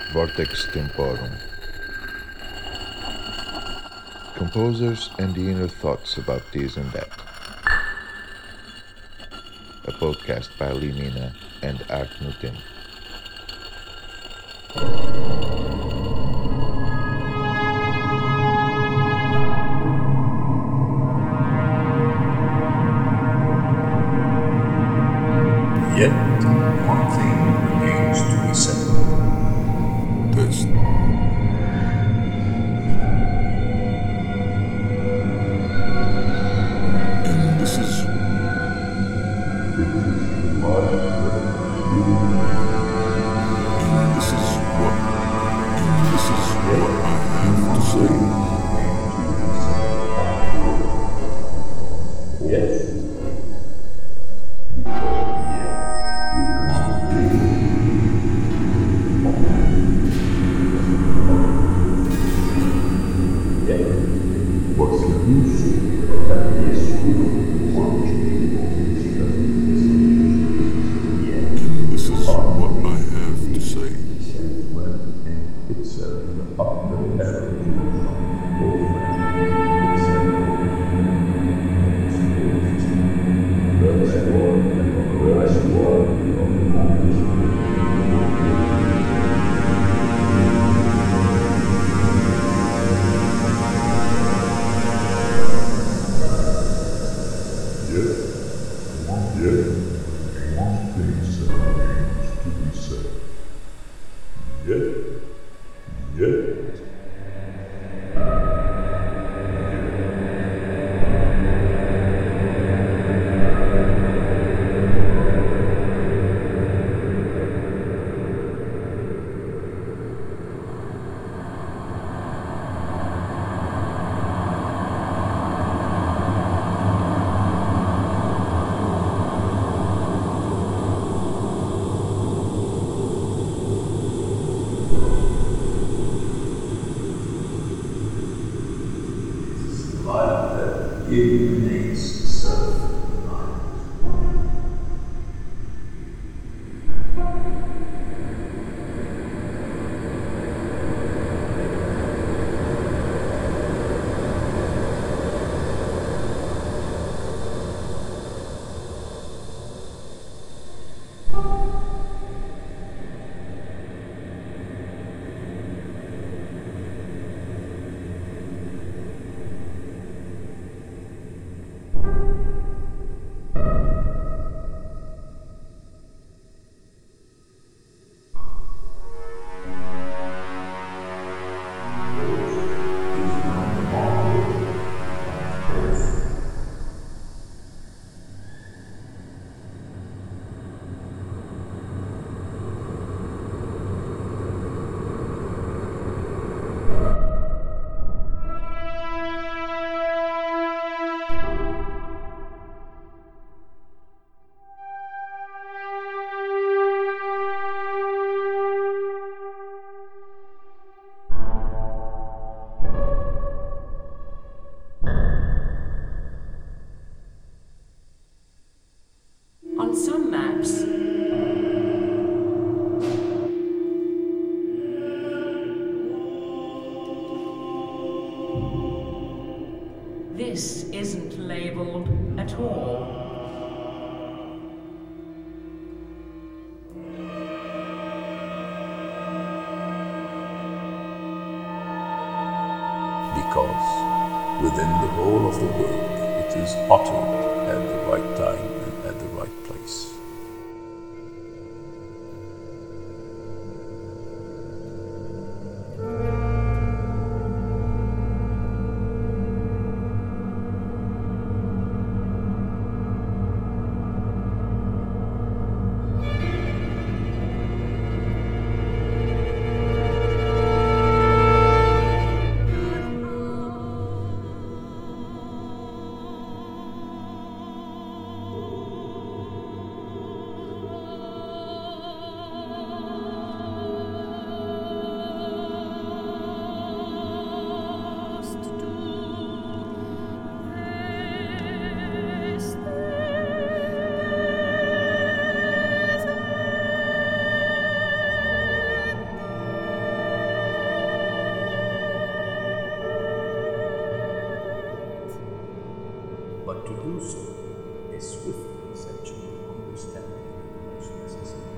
Vortex Temporum. Composers and the inner thoughts about this and that. A podcast by Limina and Art Nutin. Yet, one thing remains to be said. Test. And this is... And this is what... And this is what I have to say. Yes. On some maps, this isn't labeled at all. Because within the whole of the world, it is uttered at the right time and at the right place. do so, a swift perception of understanding becomes necessary.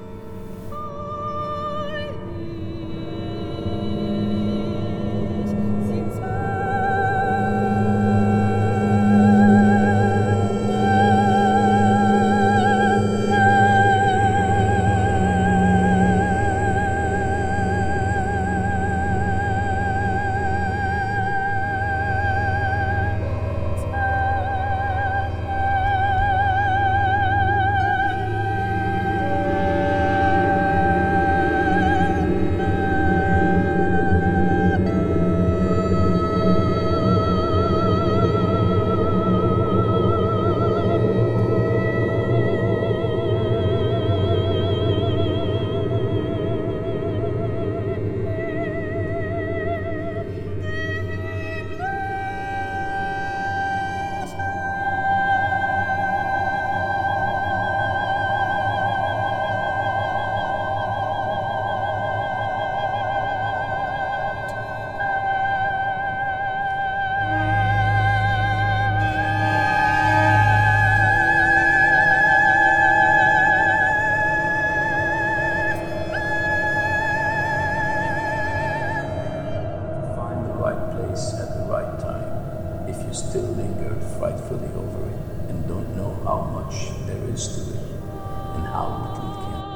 At the right time, if you still linger frightfully over it and don't know how much there is to it and how little it can.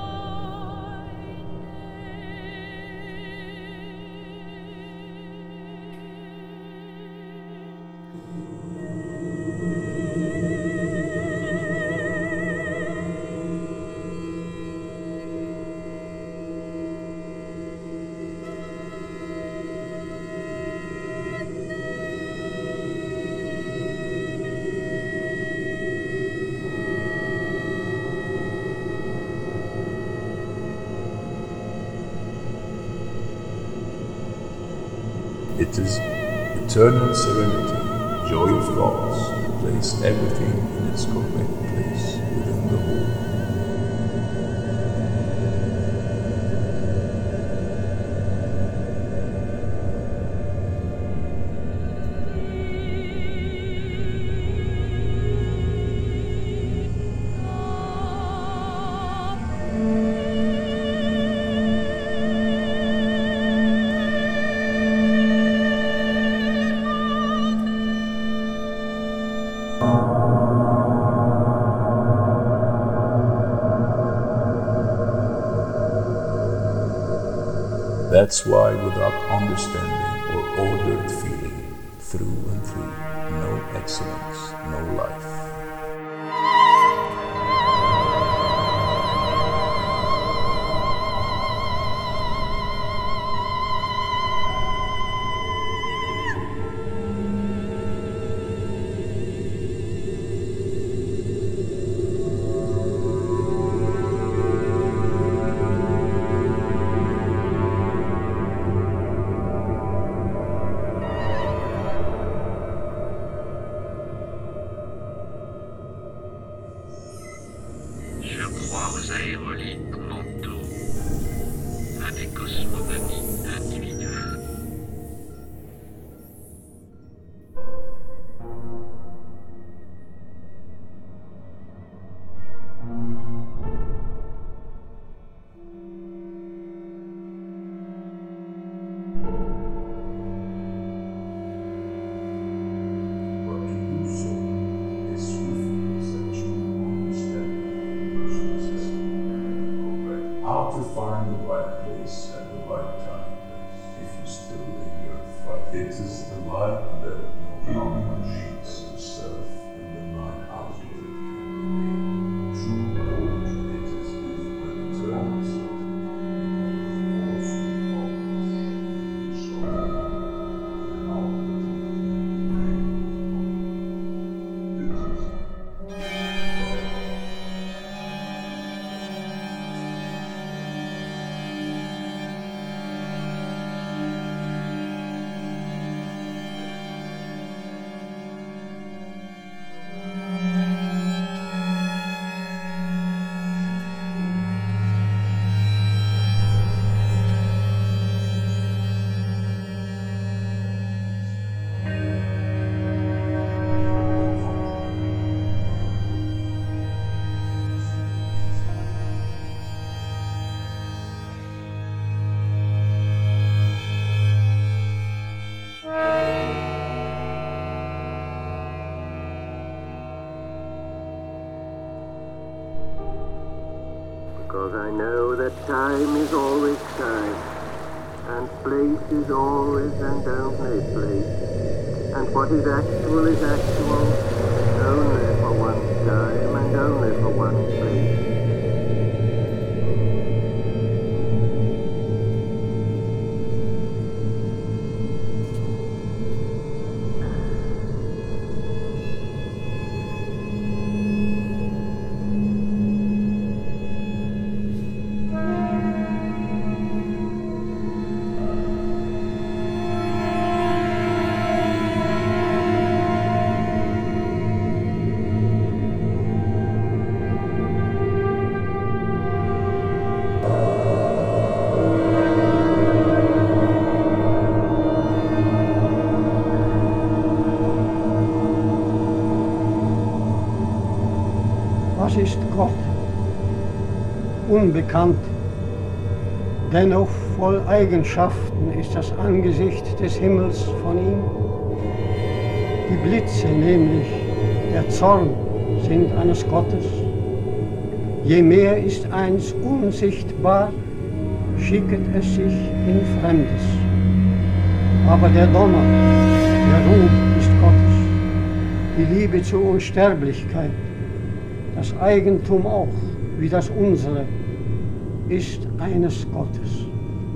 It is eternal serenity, joy of thoughts, to place everything in its correct place within the whole. That's why without understanding or ordered feeling, through and through, no excellence, no life. Aux aérolites mentaux, à des cosmogonies individuelles. How to find the right place at the right time, if you still linger right. It is the light that no one sheets yourself in the night out of it can be true gold. It is an eternal 'cause I know that time is always time, and place is always and only place, and what is actual only for one time and only for one place. Was ist Gott? Unbekannt. Dennoch voll Eigenschaften ist das Angesicht des Himmels von ihm. Die Blitze, nämlich der Zorn, sind eines Gottes. Je mehr ist eins unsichtbar, schicket es sich in Fremdes. Aber der Donner, der Ruhm ist Gottes. Die Liebe zur Unsterblichkeit, das Eigentum auch, wie das unsere, ist eines Gottes.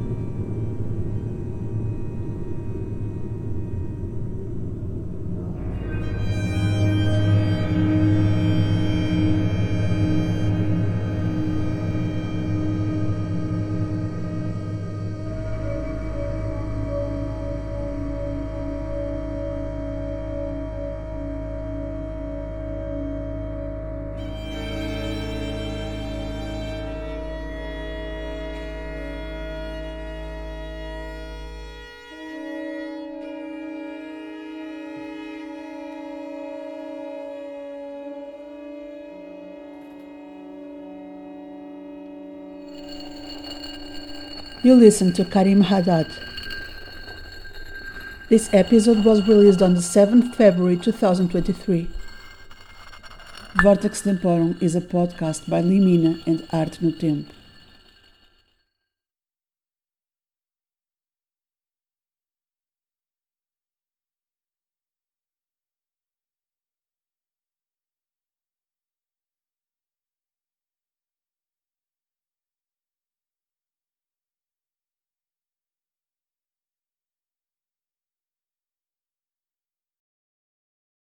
You listened to Karim Haddad. This episode was released on the 7th February 2023. Vortex Temporum is a podcast by Limina and Arte no Tempo.